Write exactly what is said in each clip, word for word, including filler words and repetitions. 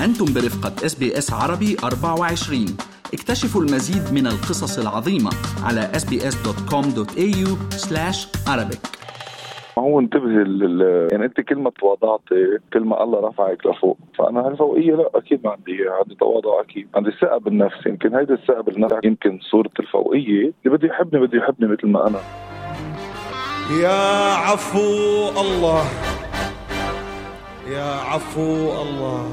أنتم برفقة إس بي إس عربي أربعة وعشرين. اكتشفوا المزيد من القصص العظيمة على إس بي إس دوت كوم دوت إيه يو سلاش عربيك. هو انتبه لل... يعني انت كل ما تواضعتي كل ما الله رفعك لفوق. فانا هالفوقيه لا اكيد ما عندي عندي تواضع، اكيد عندي ثقه بالنفس. يمكن هيدا الثقه بالنفس يمكن صوره الفوقيه اللي بده يحبني بده يحبني مثل ما انا. يا عفو الله يا عفو الله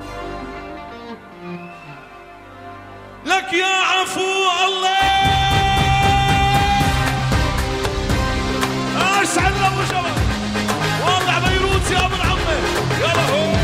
لك يا عفو الله. اسعد ابو شباب والله بيروت يا ابن عمي يلا هو.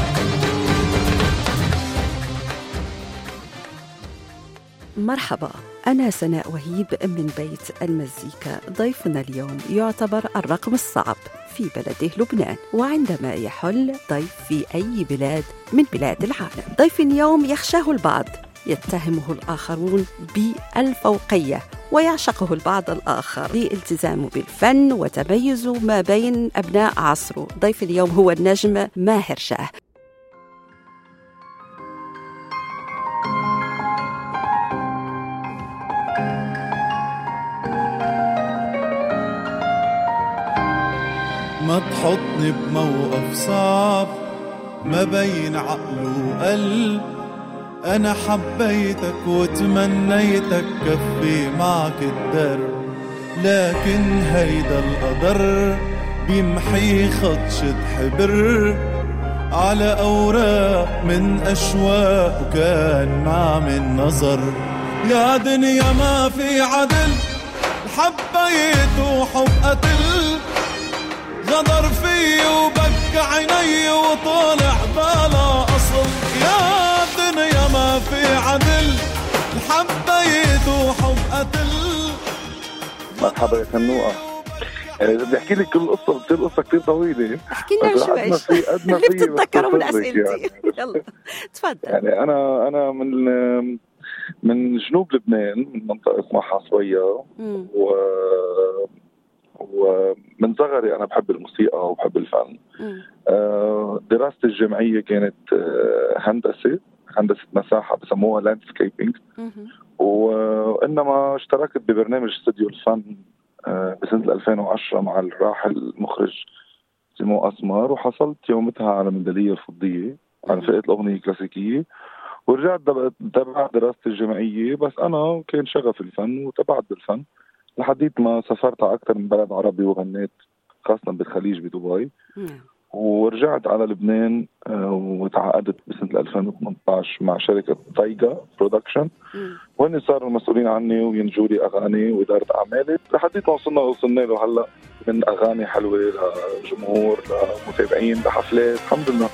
مرحبا، أنا سناء وهيب من بيت المزيكا. ضيفنا اليوم يعتبر الرقم الصعب في بلده لبنان، وعندما يحل ضيف في أي بلاد من بلاد العالم. ضيف اليوم يخشاه البعض، يتهمه الآخرون بالفوقية، ويعشقه البعض الآخر لالتزامه بالفن وتميزه ما بين أبناء عصره. ضيف اليوم هو النجم ماهر جاه. ما تحطني بموقف صعب ما بين عقل وقلب. أنا حبيتك وتمنيتك كفي معك الدرب، لكن هيدا القدر بيمحي خدشة حبر على أوراق من أشواق وكان مع من نظر. يا دنيا ما في عدل، حبيت وحب قتل، غدر في وبكى عيني وطالع بلا أصل. يا دنيا ما في عدل، حبيت وحب قتل. مرحبا يا خنوقة. يعني إذا بدي أحكي لك كل قصة بتصير قصة كتير طويلة. احكي لنا شوي اللي بتتذكروا من أسئلتي. يعني. يلا تفضل. يعني أنا أنا من من جنوب لبنان، من منطقة اسمها حصوية، و ومن صغري أنا بحب الموسيقى وبحب الفن. دراستي الجامعية كانت هندسة هندسة مساحة بسموها لاندسكيبينج، وإنما اشتركت ببرنامج استوديو الفن بسنة ألفين وعشرة مع الراحل المخرج سيمو أسمر، وحصلت يومتها على ميدالية الفضية على فئة الأغنية الكلاسيكية. ورجعت تبعت دراستي الجامعية، بس أنا كان شغف الفن وتبعت بالفن لحديت ما سافرت على أكثر من بلد عربي وغنيت خاصة بالخليج بدبي. ورجعت على لبنان وتعاقدت بسنة ألفين وثمانية عشر مع شركة طيقة برودكشن، وهن صاروا المسؤولين عني وينجوا لي أغاني وإدارة أعمالي لحديت ما وصلنا وصلنا له هلأ، من أغاني حلوة لجمهور لمتابعين لحفلات الحمد لله.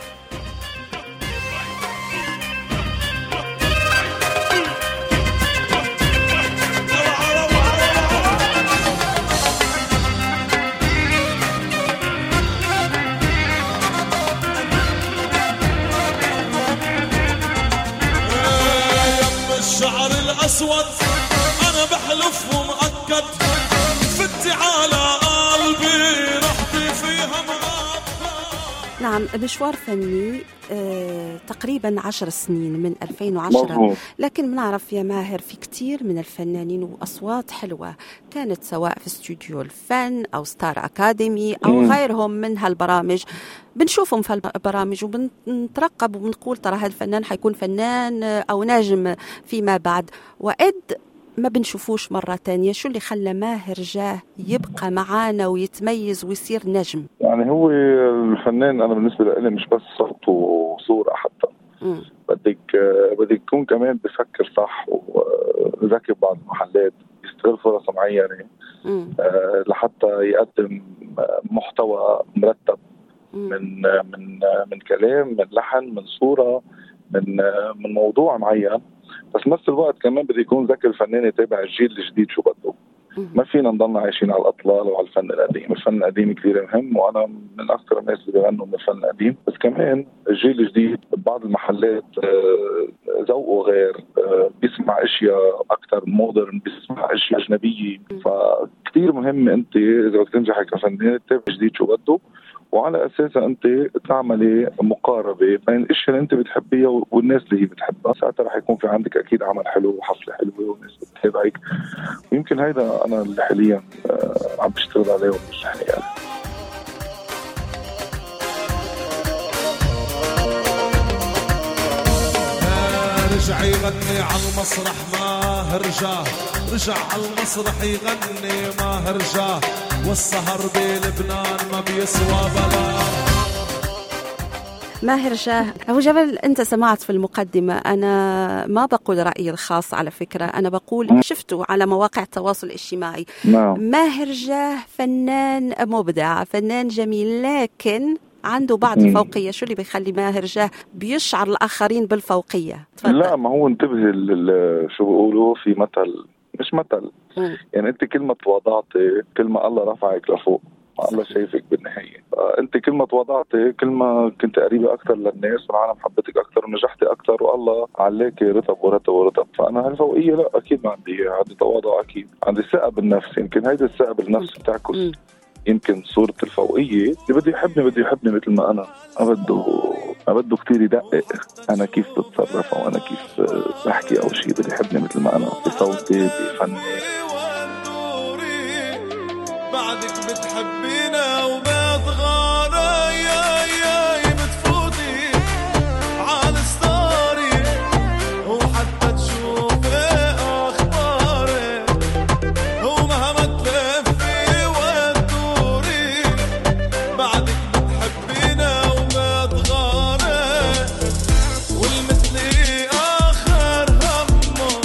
الشعر الأسود أنا بحلف ومؤكد، فتي على قلبي رحتي فيها مؤكد. نعم، مشوار فني آه، تقريبا عشر سنين من ألفين وعشرة مظبوط. لكن بنعرف يا ماهر في كتير من الفنانين وأصوات حلوة كانت سواء في استوديو الفن أو ستار أكاديمي أو مم. غيرهم من هالبرامج. بنشوفهم في البرامج وبنترقب وبنقول ترى هذا الفنان حيكون فنان أو ناجم فيما بعد، وإد ما بنشوفوش مرة تانية. شو اللي خلى ماهر جاه يبقى معانا ويتميز ويصير نجم؟ يعني هو الفنان أنا بالنسبة لي مش بس صوت وصورة، حتى مم. بدك بدك يكون كمان بفكر صح وذكي ببعض المحلات، يستغل فرص معينة أه لحتى يقدم محتوى مرتب من من من كلام، من لحن، من صورة، من من موضوع معين. بس نفس الوقت كمان بده يكون ذكي الفنان يتابع الجيل الجديد شو بده. ما فينا نضلنا عايشين على الأطلال وعلى الفن القديم. الفن القديم كثير مهم، وأنا من أكثر الناس اللي بيغنوا من الفن القديم. بس كمان الجيل الجديد بعض المحلات ذوقه غير، بيسمع أشياء أكثر مودرن، بيسمع أشياء أجنبية. فكثير مهم أنت إذا بدك تنجحي كفنان تتابع جديد شو بده وعلى أساسها أنت تعملي مقاربة بين الأشياء اللي أنت بتحبيها والناس اللي هي بتحبها. ساعتها رح يكون في عندك أكيد عمل حلو وحفلة حلوة والناس بتتابعك. ويمكن هيدا أنا اللي حاليا عم بشتغل عليه وبنجح يعني. رجع يغني على المسرح ماهر جاه، رجع على المسرح يغني ماهر جاه، والسهر بلبنان ما بيسوى بلا. ماهر جاه أبو جبل، أنت سمعت في المقدمة، أنا ما بقول رأيي الخاص على فكرة، أنا بقول شفته على مواقع التواصل الاجتماعي. ماهر جاه فنان مبدع، فنان جميل، لكن عنده بعض الفوقية. شو اللي بيخلي ماهر جاه بيشعر الآخرين بالفوقية؟ تفضل. لا، ما هو انتبه شو بيقولوا في مثل، مش مثل مم. يعني أنت كل ما تواضعتي كل ما الله رفعك لفوق، الله شايفك بالنهاية. أنت كل ما تواضعتي كل ما كنت قريبة أكثر للناس والعالم حبتك أكثر ونجحتي أكثر والله علاكي رتب ورتب ورتب. فأنا هالفوقية لا أكيد ما عندي، عندي تواضع أكيد، عندي ثقة بالنفس. يمكن هيدا الثقة بالنفس بتعكس مم. يمكن صورة الفوقية. اللي بده يحبني بده يحبني مثل ما أنا، ما بده ما بده كتير يدقق أنا كيف بتصرف أو أنا كيف بحكي أو شيء. بده يحبني مثل ما أنا، بصوتي بفني. بعدك بتحبينا وبتغارى يا يا بتفوتي على ستاري وحتى تشوفي أخباري ومهما تلفي وتدوري. بعدك بتحبينا وبتغارى والمثلي آخر همه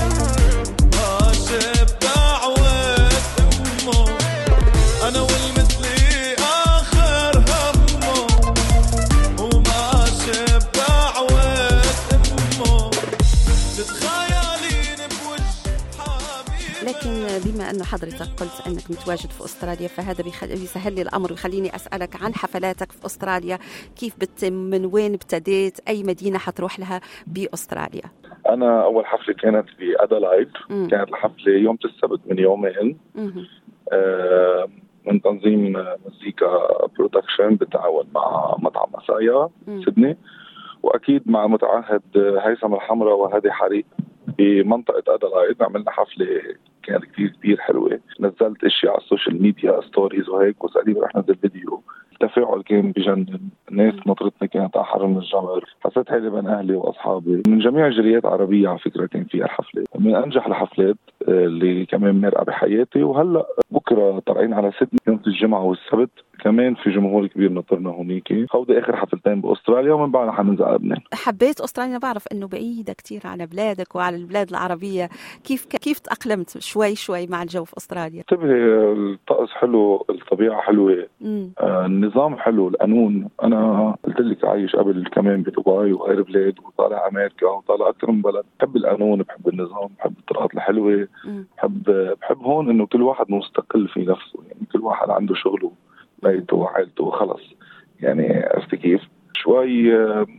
ماشي بدعوة أمه. أنا والمثلي آخر همه وماشي بدعوة أمه. تتخيلين بوجه حبيبي. لكن بما أنه حضرتك قلت أنك متواجد في أستراليا، فهذا بيسهل لي الأمر ويخليني أسألك عن حفلاتك في أستراليا. كيف بتتم؟ من وين ابتديت؟ أي مدينة حتروح لها بأستراليا؟ أنا أول حفلة كانت في أدلايد. كانت الحفلة يوم السبت من يومين آه من تنظيم مزيكا برودكشن بالتعاون مع مطعم مسايا سيدني، وأكيد مع متعهد هيثم الحمراء وهادي حريق بمنطقة أدلايد. عملنا حفلة كانت كتير كتير حلوة. نزلت اشياء على السوشيال ميديا ستوريز وهيك، وسأليني رح نزل فيديو. التفاعل كان بجنن، الناس نطرتني كانت على حر من الجمر. حسيت حالي بين أهلي وأصحابي من جميع الجاليات العربية. على فكرة كان فيها الحفلة من أنجح الحفلات اللي كمان مرقة بحياتي. وهلأ بكرة طالعين على سيدني يوم الجمعة والسبت، كمان في جمهور كبير نطرنا هونيك. هودي آخر حفلتين بأستراليا ومن بعدها حننزل على لبنان. حبيت أستراليا؟ بعرف إنه بعيدة كتير على بلادك وعلى البلاد العربية. كيف كيف تأقلمت شوي شوي مع الجو في أستراليا؟ انتبهي، الطقس حلو، الطبيعة حلوة، آه النظام حلو، القانون. أنا قلت لك عايش قبل كمان بدبي وغير بلاد وطالع أمريكا وطالع أكثر من بلد. بحب القانون، بحب النظام، بحب الطرقات الحلوة. بحب بحب هون إنه كل واحد مستقل في نفسه، يعني كل واحد عنده شغله بيته وعائلته وخلص. يعني عرفت كيف؟ شوي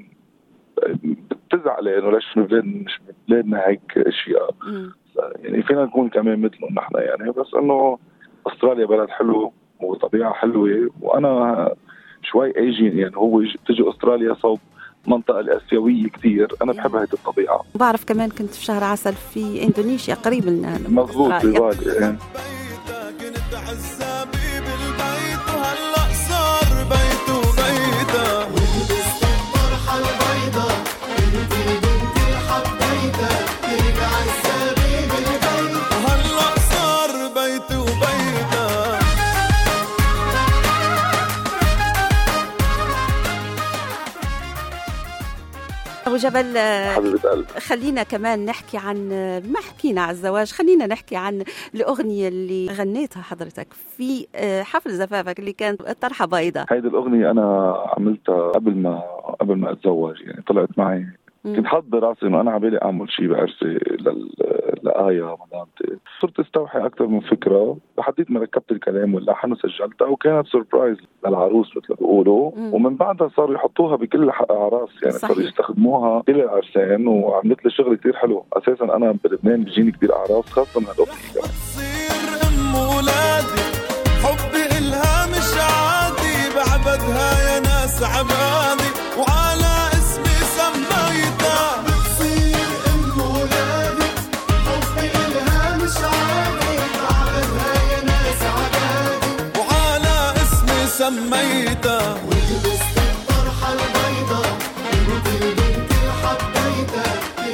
بتزعل انه ليش بلاد مش بلادنا هيك اشياء. يعني فينا نكون كمان مثلهم نحن يعني. بس انه استراليا بلد حلو وطبيعه حلوه، وانا شوي ايجين يعني. هو تجي استراليا صوب منطقة الآسيوية كتير، أنا بحب هذه الطبيعة. بعرف كمان كنت في شهر عسل في إندونيسيا قريب لنا. مضبوط في بالي يعني. أبو جبل، خلينا كمان نحكي عن، ما حكينا عن الزواج، خلينا نحكي عن الأغنية اللي غنيتها حضرتك في حفل زفافك اللي كانت طرحة بيضاء. هيدي الأغنية أنا عملتها قبل ما قبل ما أتزوج يعني. طلعت معي مم. كنت حاط براسي إنه أنا عبالي أعمل شيء بعرسي لآية مدامتي. صرت استوحي أكثر من فكرة لحديت ما ركبت الكلام واللحن وسجلتها، وكانت سوربرايز للعروس مثل بيقولوا. ومن بعدها صاروا يحطوها بكل أعراس يعني. صاروا يستخدموها كل العرسان، وعملت لي شغل كتير حلو. أساسا أنا بلبنان بيجيني كتير أعراس خاصة من هالأغنية. تصير أم ولادي حبي إلها مش عادي، بعبد الناس عبادي وعلى اسمي سميته بتصير ام ولادي حبي إلها مش عادي بعدها يا ناس عبادي وعلى اسمي سميته ولبست الطرحة البيضة بنت البنت الحبيته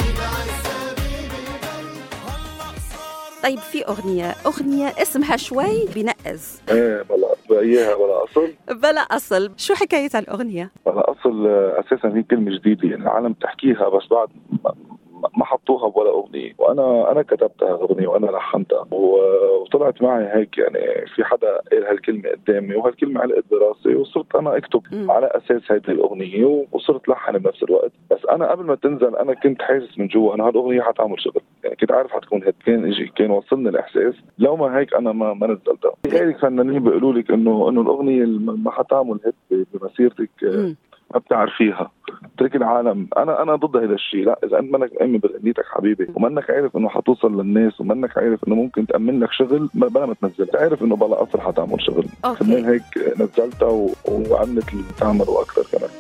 طيب في أغنية أغنية اسمها شوي بنقز. ايه بلا اياها بلا اصل بلا أصل، شو حكاية الأغنية؟ بلا اصل اساسا هي كلمه جديده، يعني العالم تحكيها بس بعد ما حطوها بولا اغنيه، وانا انا كتبتها اغنيه وانا لحنتها وطلعت معي هيك. يعني في حدا قال هالكلمه قدامي وهالكلمه علقت براسي وصرت انا اكتب م. على اساس هذه الاغنيه وصرت لحن بنفس الوقت. بس انا قبل ما تنزل انا كنت حاسس من جوا انه هالاغنيه حتعمل شغل، يعني كنت عارف حتكون هيك. كان اجي كان وصلني الاحساس، لو ما هيك انا ما, ما نزلتها. غيرك فنانين بيقولوا لك انه انه الاغنيه ما حتعمل هيك بمسيرتك م. ما بتعرفيها، ترك العالم. انا انا ضد هذا الشيء. لا، اذا انت منك مأمن بغنيتك حبيبي ومنك عارف انه حتوصل للناس ومنك عارف انه ممكن تأمن لك شغل، بلا ما تنزلها، عارف انه بلا اصل حتعمل شغل. كمان هيك نزلتها و... وعملت اللي تعمل واكثر كمان.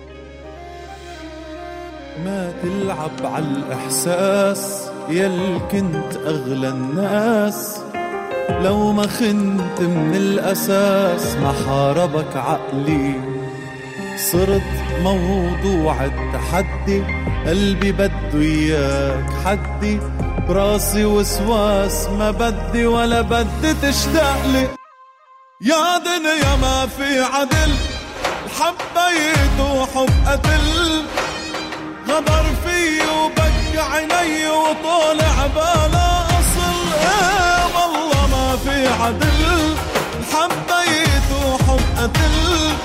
ما تلعب على الاحساس يل كنت اغلى الناس، لو ما خنت من الاساس ما حاربك عقلي، صرت موضوع التحدي، قلبي بده إياك حدي، براسي وسواس ما بدي ولا بدي تشتاق لي. يا دنيا ما في عدل، حبيت وحب قتل، غدر في وبكى عيني وطالع بلا أصل. ايه والله ما في عدل، حبيت وحب قتل،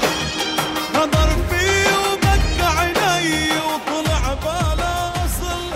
غدر فيه وبكى عيني وطلع بالا أصل.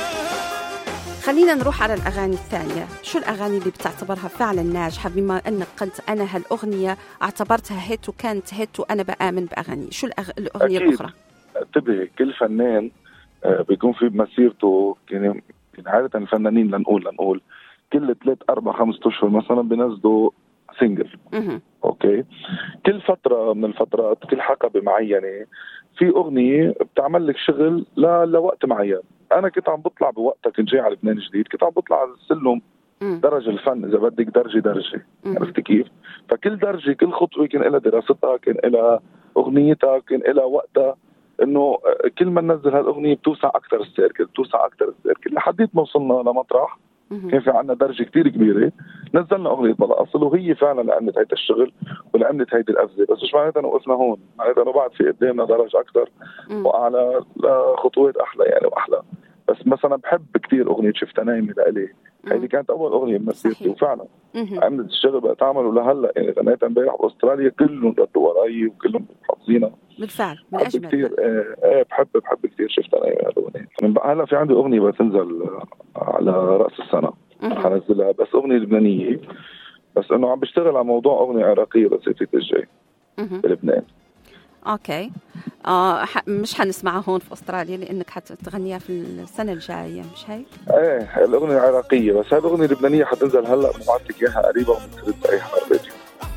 خلينا نروح على الأغاني الثانية. شو الأغاني اللي بتعتبرها فعلا ناجحة؟ بما أنك قلت أنا هالأغنية اعتبرتها هيت وكانت هيت وأنا بآمن بأغاني. شو الأغ... الأغنية أكيد. الأخرى؟ انتبه، كل فنان بيكون في بمسيرته، يعني عادة الفنانين لنقول لنقول كل ثلاث أربع خمس أشهر مثلا بينزلوا سينجل. اوكي، كل فتره من الفترات كل حقبه معينه في اغنيه بتعمل لك شغل ل... لوقت معين. انا كنت عم بطلع بوقتها، كنت جاي على لبنان جديد، كنت عم بطلع على السلم درجه الفن اذا بدك، درجه درجه. عرفت كيف؟ فكل درجه كل خطوه كان لها دراستها، كان لها اغنيتها، كان لها وقتها. انه كل ما ننزل هالاغنيه بتوسع اكثر السيركل، بتوسع اكثر السيركل لحديت ما وصلنا لمطرح كان في عنا درجة كتير كبيرة، نزلنا أغنية بلا أصل، وهي فعلا اللي عملت هيدا الشغل واللي عملت هيدي القفزة. بس مش معناتها أنه وقفنا هون، معناتها أنه بعد في قدامنا درجة أكثر وأعلى خطوات أحلى يعني وأحلى. بس مثلا بحب كتير أغنية شفتها نايمة لإلي، هيدي كانت أول أغنية بمسيرتي وفعلا عملت الشغل بقى تعملوا لهلا. يعني غنيتها امبارح بأستراليا كلهم ردوا وراي وكلهم حافظينها بالفعل. من أجمل كتير. ايه بحب بحب كتير شفتها نايمة هالأغنية. من بقى هلا في عندي أغنية بتنزل على رأس السنة حنزلها، بس أغنية لبنانية، بس إنه عم بشتغل على موضوع أغنية عراقية لصيفية الجاي بلبنان. اوكي آه ح... مش حنسمعها هون في استراليا لانك حتغنيها في السنه الجايه، مش هيك؟ ايه الاغنيه العراقيه، بس هذه الاغنيه اللبنانيه حتنزل هلا، بعت لك اياها قريبا ومنزلت اي حلقه راديو.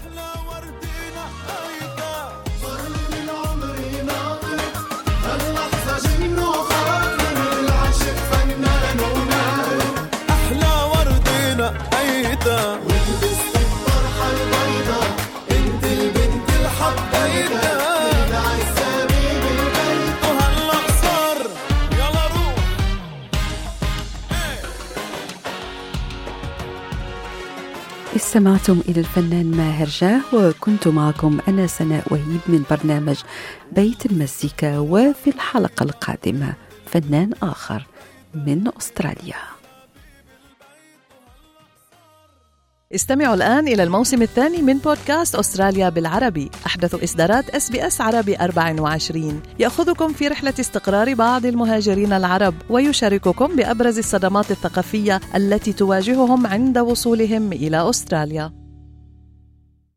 احلى وردينا ايتا ولبست الطرحه البيضاء، انت البنت الحبيبه استمعتم إلى الفنان ماهر جاه، وكنت معكم أنا سناء وهيب من برنامج بيت المزيكا. وفي الحلقة القادمة فنان آخر من أستراليا. استمعوا الآن إلى الموسم الثاني من بودكاست أستراليا بالعربي، أحدث إصدارات إس بي إس عربي أربعة وعشرين، يأخذكم في رحلة استقرار بعض المهاجرين العرب ويشارككم بأبرز الصدمات الثقافية التي تواجههم عند وصولهم إلى أستراليا.